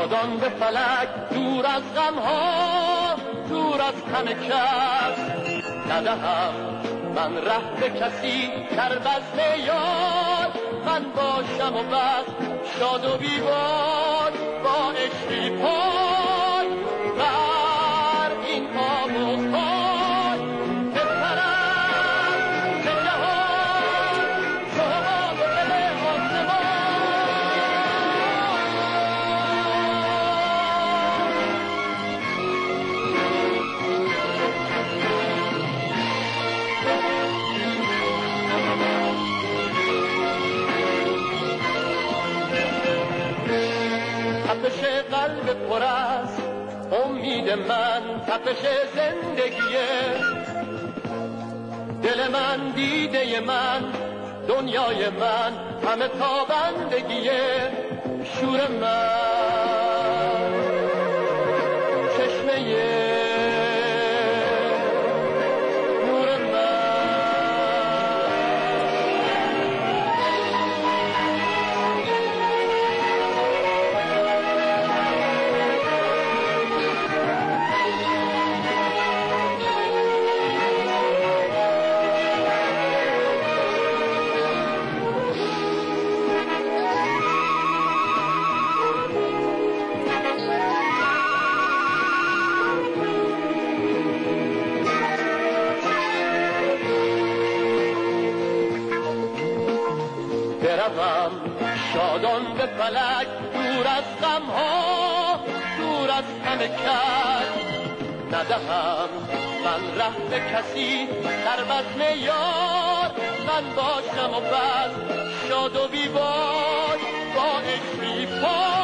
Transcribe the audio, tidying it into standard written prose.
شادان به فلک، دور از غمها، دور از همه کس. ندهم من ره به کسی در بزم یار، من باشم و بس شاد و بیبار با عشقی پاک بر این آب و خاک. بپرم به جهان شما به دل آسمان. تپش قلب پر است امید من، تپش زندگیه دل من، دیده من، دنیای من، همه تابندگیه شور من، چشمه نور من. بروم شادان به فلک، دور از غمها، دور از همه کس. ندهم من ره به کسی در بزم یار، من باشم و بس شاد و بیبار با عشقی پاک.